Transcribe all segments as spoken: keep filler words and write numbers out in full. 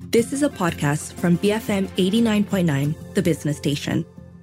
This is a podcast from B F M eighty-nine point nine, the business station.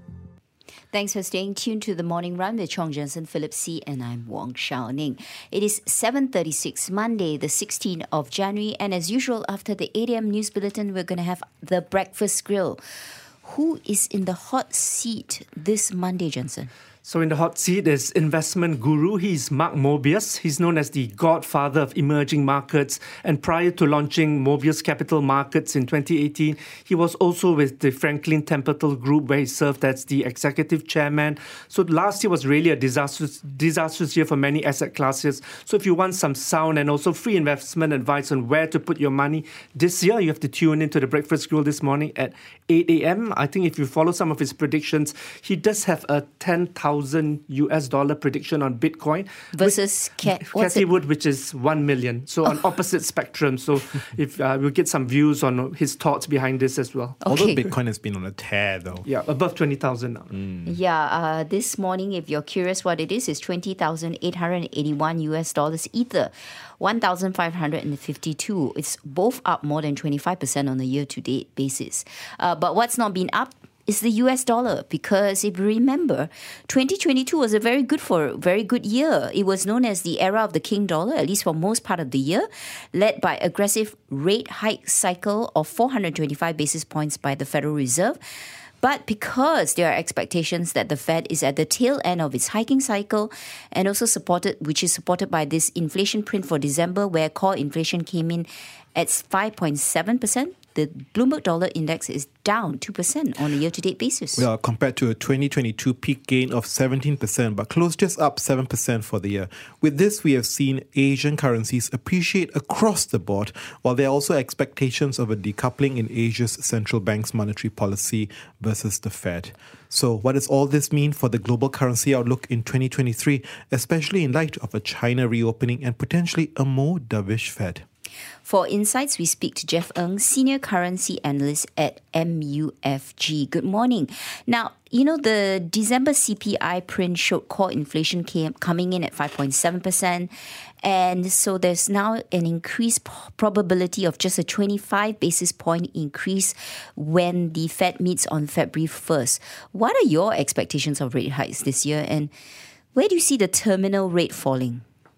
Thanks for staying tuned to The Morning Run with Chong Jensen, Philip See, and I'm Wong Shao Ning. It is seven thirty-six, Monday, the sixteenth of January, and as usual, after the eight a.m. news bulletin, we're going to have the Breakfast Grill. Who is in the hot seat this Monday, Jensen? So in the hot seat is investment guru. He's Mark Mobius. He's known as the godfather of emerging markets. And prior to launching Mobius Capital Markets in twenty eighteen, he was also with the Franklin Templeton Group, where he served as the executive chairman. So last year was really a disastrous, disastrous year for many asset classes. So if you want some sound and also free investment advice on where to put your money this year, you have to tune into the Breakfast Grill this morning at eight a.m. I think if you follow some of his predictions, he does have a ten thousand U S dollar prediction on Bitcoin versus Ca- Cathy Wood, which is one million. So on opposite spectrum. So if uh, we'll get some views on his thoughts behind this as well. Okay. Although Bitcoin has been on a tear though. Yeah, above twenty thousand now. Mm. Yeah, uh, this morning, if you're curious what it is, is twenty thousand eight hundred eighty-one U S dollars. Ether, one thousand five hundred fifty-two. It's both up more than twenty-five percent on a year-to-date basis. Uh, but what's not been up is the U S dollar, because if you remember, twenty twenty-two was a very good for very good year. It was known as the era of the king dollar, at least for most part of the year, led by aggressive rate hike cycle of four hundred twenty-five basis points by the Federal Reserve. But because there are expectations that the Fed is at the tail end of its hiking cycle, and also supported, which is supported by this inflation print for December, where core inflation came in at five point seven percent, the Bloomberg Dollar Index is down two percent on a year-to-date basis. Well, compared to a twenty twenty-two peak gain of seventeen percent, but closed just up seven percent for the year. With this, we have seen Asian currencies appreciate across the board, while there are also expectations of a decoupling in Asia's central bank's monetary policy versus the Fed. So what does all this mean for the global currency outlook in twenty twenty-three, especially in light of a China reopening and potentially a more dovish Fed? For insights, we speak to Jeff Ng, Senior Currency Analyst at M U F G. Good morning. Now, you know, the December C P I print showed core inflation came, coming in at five point seven percent. And so there's now an increased probability of just a twenty-five basis point increase when the Fed meets on February first. What are your expectations of rate hikes this year? And where do you see the terminal rate falling?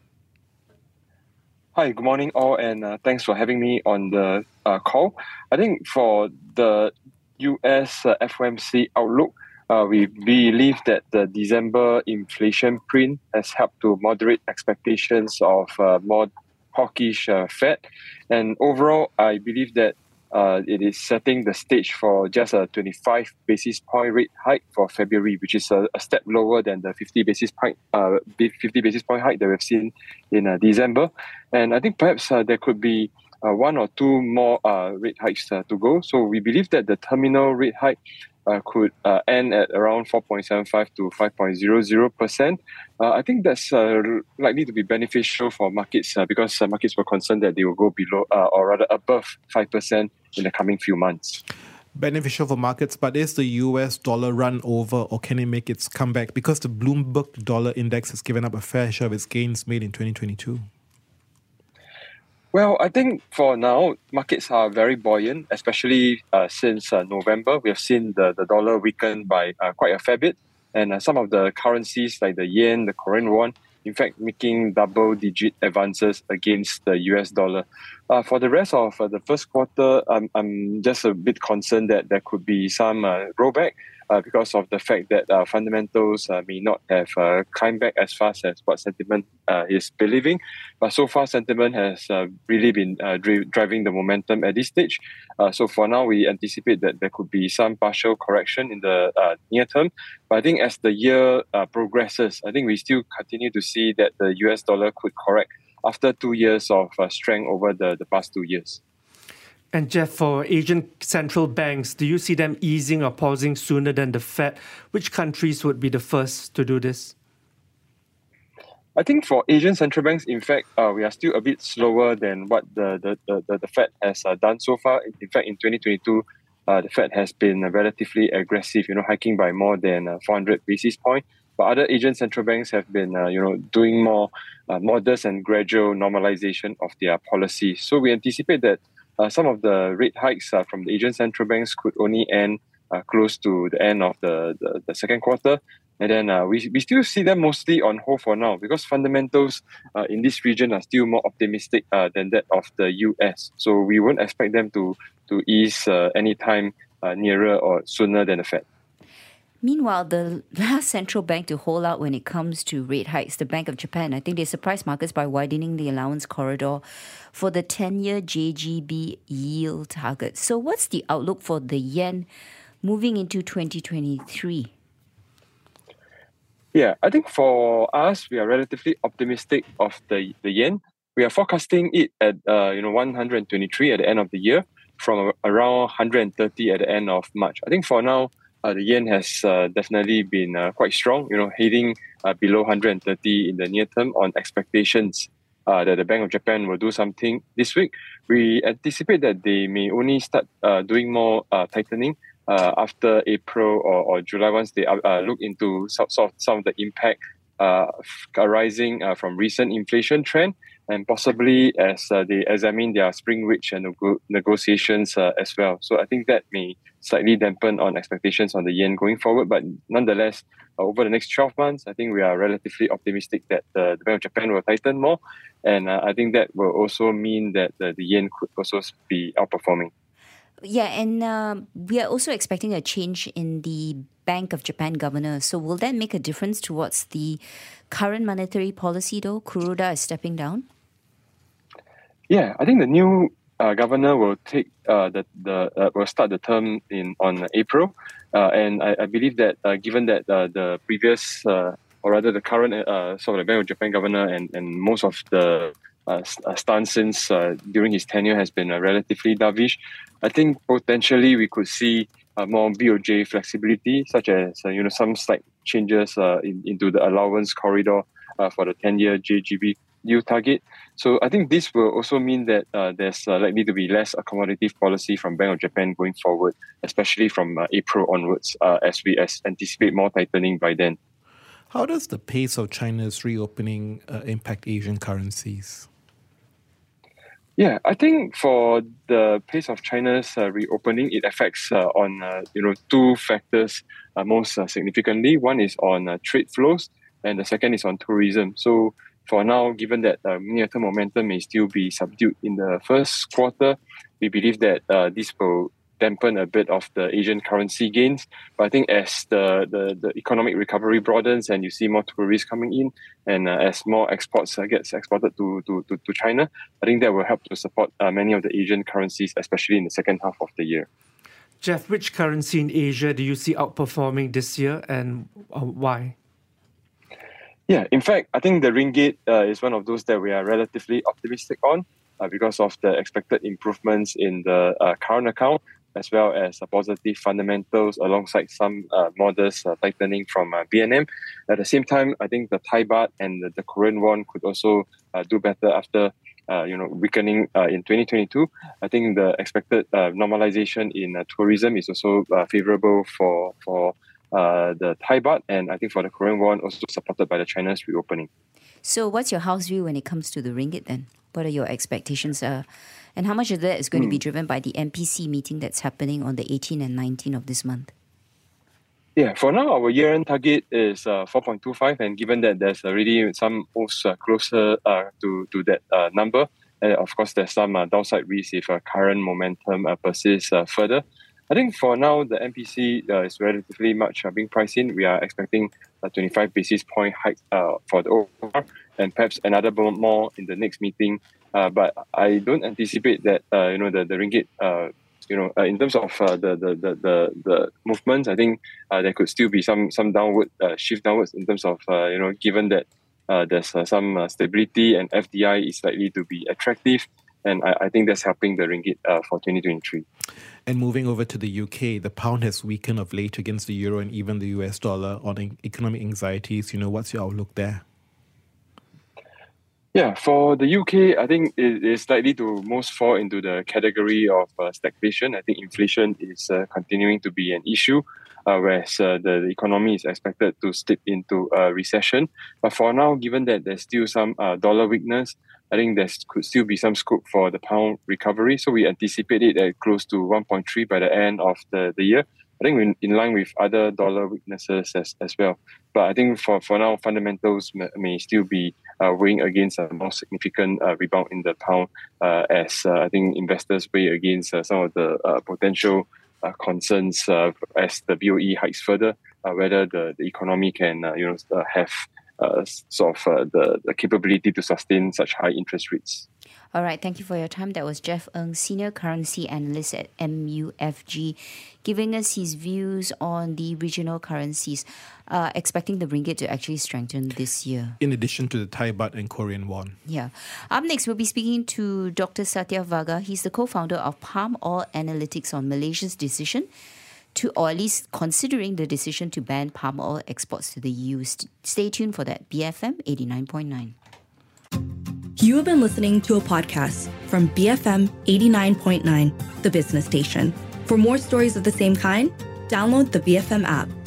Hi, good morning all, and uh, thanks for having me on the uh, call. I think for the U S uh, F O M C outlook, uh, we believe that the December inflation print has helped to moderate expectations of uh, more hawkish uh, Fed. And overall, I believe that uh, it is setting the stage for just a twenty-five basis point rate hike for February, which is a, a step lower than the fifty basis point uh, fifty basis point hike that we've seen in uh, December. And I think perhaps uh, there could be uh, one or two more uh, rate hikes uh, to go. So we believe that the terminal rate hike uh, could uh, end at around four point seven five to five point zero zero percent. Uh, I think that's uh, likely to be beneficial for markets uh, because uh, markets were concerned that they will go below uh, or rather above five percent in the coming few months. Beneficial for markets, but is the U S dollar run over, or can it make its comeback? Because the Bloomberg Dollar Index has given up a fair share of its gains made in twenty twenty-two. Well, I think for now, markets are very buoyant, especially uh, since uh, November. We have seen the, the dollar weaken by uh, quite a fair bit. And uh, some of the currencies like the yen, the Korean won, in fact, making double-digit advances against the U S dollar. Uh, for the rest of uh, the first quarter, um, I'm just a bit concerned that there could be some uh, rollback uh, because of the fact that uh, fundamentals uh, may not have uh, climbed back as fast as what sentiment uh, is believing. But so far, sentiment has uh, really been uh, dri- driving the momentum at this stage. Uh, so for now, we anticipate that there could be some partial correction in the uh, near term. But I think as the year uh, progresses, I think we still continue to see that the U S dollar could correct after two years of uh, strength over the, the past two years. And Jeff, for Asian central banks, do you see them easing or pausing sooner than the Fed? Which countries would be the first to do this? I think for Asian central banks, in fact, uh, we are still a bit slower than what the, the, the, the, the Fed has uh, done so far. In fact, in twenty twenty-two, uh, the Fed has been uh, relatively aggressive, you know, hiking by more than uh, four hundred basis points. But other Asian central banks have been, uh, you know, doing more uh, modest and gradual normalization of their policy. So we anticipate that uh, some of the rate hikes uh, from the Asian central banks could only end uh, close to the end of the, the, the second quarter. And then uh, we, we still see them mostly on hold for now because fundamentals uh, in this region are still more optimistic uh, than that of the U S. So we won't expect them to, to ease uh, anytime uh, nearer or sooner than the Fed. Meanwhile, the last central bank to hold out when it comes to rate hikes, the Bank of Japan, I think they surprised markets by widening the allowance corridor for the ten-year J G B yield target. So what's the outlook for the yen moving into twenty twenty-three? Yeah, I think for us, we are relatively optimistic of the, the yen. We are forecasting it at uh, you know one hundred twenty-three at the end of the year from around one hundred thirty at the end of March. I think for now, uh, the yen has uh, definitely been uh, quite strong, you know, heading uh, below one hundred thirty in the near term on expectations uh, that the Bank of Japan will do something this week. We anticipate that they may only start uh, doing more uh, tightening Uh, after April or, or July, once they uh, look into some, some, some of the impact uh, arising uh, from recent inflation trend, and possibly as uh, they examine their spring wage and nego- negotiations uh, as well. So I think that may slightly dampen on expectations on the yen going forward. But nonetheless, uh, over the next twelve months, I think we are relatively optimistic that uh, the Bank of Japan will tighten more. And uh, I think that will also mean that uh, the yen could also be outperforming. Yeah, and uh, we are also expecting a change in the Bank of Japan governor. So will that make a difference towards the current monetary policy, though? Kuroda is stepping down? Yeah, I think the new uh, governor will take uh, the the uh, will start the term in on April, uh, and I, I believe that uh, given that uh, the previous uh, or rather the current uh, sort of the Bank of Japan governor and and most of the uh, stance since uh, during his tenure has been uh, relatively dovish, I think potentially we could see uh, more B O J flexibility, such as uh, you know some slight changes uh, in, into the allowance corridor uh, for the ten-year J G B yield target. So I think this will also mean that uh, there's uh, likely to be less accommodative policy from Bank of Japan going forward, especially from uh, April onwards, uh, as we as anticipate more tightening by then. How does the pace of China's reopening uh, impact Asian currencies? Yeah, I think for the pace of China's uh, reopening, it affects uh, on uh, you know two factors uh, most uh, significantly. One is on uh, trade flows, and the second is on tourism. So for now, given that uh, near-term momentum may still be subdued in the first quarter, we believe that uh, this will dampen a bit of the Asian currency gains. But I think as the, the, the economic recovery broadens and you see more tourists coming in, and uh, as more exports uh, gets exported to, to, to, to China, I think that will help to support uh, many of the Asian currencies, especially in the second half of the year. Jeff, which currency in Asia do you see outperforming this year, and uh, why? Yeah, in fact, I think the ringgit uh, is one of those that we are relatively optimistic on uh, because of the expected improvements in the uh, current account, as well as uh, positive fundamentals alongside some uh, modest uh, tightening from uh, B N M. At the same time, I think the Thai baht and the, the Korean won could also uh, do better after uh, you know weakening uh, in twenty twenty-two. I think the expected uh, normalization in uh, tourism is also uh, favorable for for uh, the Thai baht, and I think for the Korean won also supported by the China's reopening. So what's your house view when it comes to the ringgit then? What are your expectations? Uh, and how much of that is going mm. to be driven by the M P C meeting that's happening on the eighteenth and nineteenth of this month? Yeah, for now, our year-end target is uh, four point two five, and given that there's already some moves uh, closer uh, to, to that uh, number, and of course, there's some uh, downside risk if uh, current momentum uh, persists uh, further. I think for now, the M P C uh, is relatively much uh, being priced in. We are expecting a twenty-five basis point hike uh, for the O R, and perhaps another more in the next meeting. Uh, but I don't anticipate that uh, you know the the ringgit. Uh, you know, uh, in terms of uh, the, the the the the movements, I think uh, there could still be some some downward uh, shift downwards in terms of uh, you know given that uh, there's uh, some uh, stability and F D I is likely to be attractive, and I, I think that's helping the ringgit uh, for twenty twenty-three. And moving over to the U K, the pound has weakened of late against the euro and even the U S dollar on economic anxieties. You know, what's your outlook there? Yeah, for the U K, I think it is likely to most fall into the category of uh, stagflation. I think inflation is uh, continuing to be an issue, uh, whereas uh, the, the economy is expected to slip into a recession. But for now, given that there's still some uh, dollar weakness, I think there could still be some scope for the pound recovery. So we anticipate it at close to one point three by the end of the, the year. I think we're in line with other dollar weaknesses as, as well. But I think for, for now, fundamentals may, may still be uh, weighing against a more significant uh, rebound in the pound uh, as uh, I think investors weigh against uh, some of the uh, potential uh, concerns uh, as the B O E hikes further, uh, whether the, the economy can uh, you know uh, have uh, sort of uh, the, the capability to sustain such high interest rates. All right, thank you for your time. That was Jeff Ng, Senior Currency Analyst at M U F G, giving us his views on the regional currencies, uh, expecting the ringgit to actually strengthen this year. In addition to the Thai baht and Korean won. Yeah. Up next, we'll be speaking to Doctor Satya Vaga. He's the co-founder of Palm Oil Analytics on Malaysia's decision to, or at least considering the decision to ban palm oil exports to the E U. St- stay tuned for that. B F M eighty-nine point nine. You have been listening to a podcast from B F M eighty-nine point nine, the business station. For more stories of the same kind, download the B F M app.